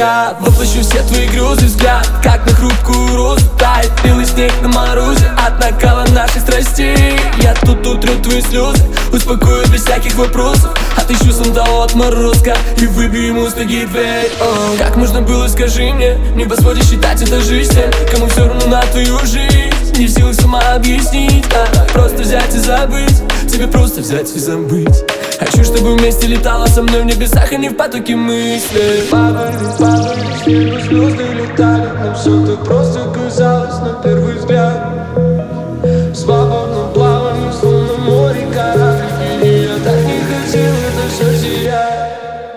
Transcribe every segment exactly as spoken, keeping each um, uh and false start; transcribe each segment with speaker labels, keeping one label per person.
Speaker 1: Я воплощу все твои грезы, взгляд как на хрупкую розу тает белый снег на морозе от накала наших страстей. Я тут утру твои слезы, успокою без всяких вопросов, отыщу сам того отморозка и выбью ему с ноги дверь. О, как можно было, скажи мне, не посмотришь считать это жизнь тем, кому все равно на твою жизнь. Не в силах сама объяснить, а просто взять и забыть. Тебе просто взять и забыть. Хочу, чтобы вместе летала со мной в небесах, а не в потоке мыслей. Падали, падали, с неба звезды летали, нам все так просто казалось на первый взгляд. В свободном плавании, словно море кораблики, и я так не хотел это все терять.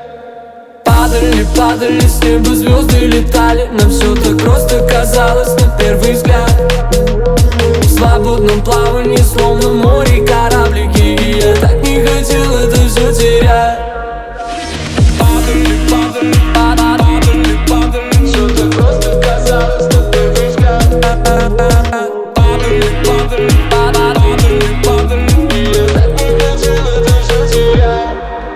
Speaker 1: Падали, падали, с неба звезды летали, нам все так просто казалось на первый взгляд. В свободном плавании, словно море кораблики, и я так не хотел это все терять. Падали, падали, падали, падали, все так просто казалось на первый взгляд. Падали, падали, падали, падали, и я так не хотел это все терять.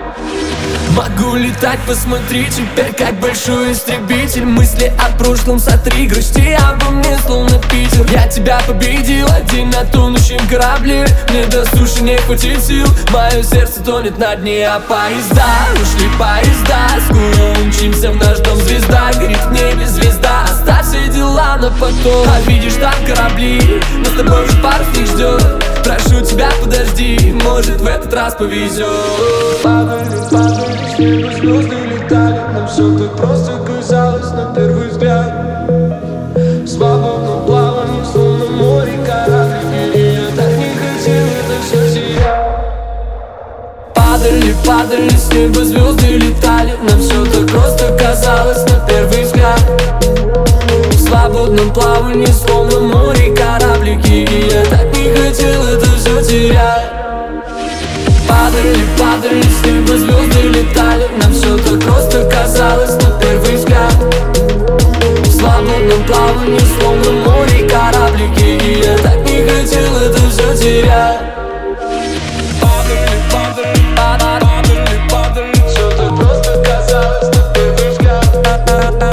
Speaker 1: Могу летать, посмотри теперь, как большой истребитель. Мысли о прошлом сотри, грусти обо мне, словно Питер. Я тебя победил, один на тонущем корабле. Мне до суши не хватит сил, мое сердце тонет на дне. А поезда, ушли поезда, скоро умчимся в наш дом. Звезда горит в небе, звезда, оставь все дела на потом. А видишь, там корабли, но с тобой уже парусник ждет. Прошу тебя, подожди, может в этот раз повезет. Падали, падали, с неба звезды летали, нам все так просто казалось на первый взгляд. В свободном плавании, словно море кораблики, и я так не хотел это все терять. Падали, падали, с неба звезды летали, нам все так просто казалось на первый взгляд. В свободном плавании, словно море кораблики, и я так не хотел это все терять. Падали, падали, с неба звезды летали, нам все так просто казалось на первый взгляд. В свободном плавании, словно море кораблики, и я так не хотел это все терять. Падали, падали, падали, падали, все так просто казалось на первый взгляд.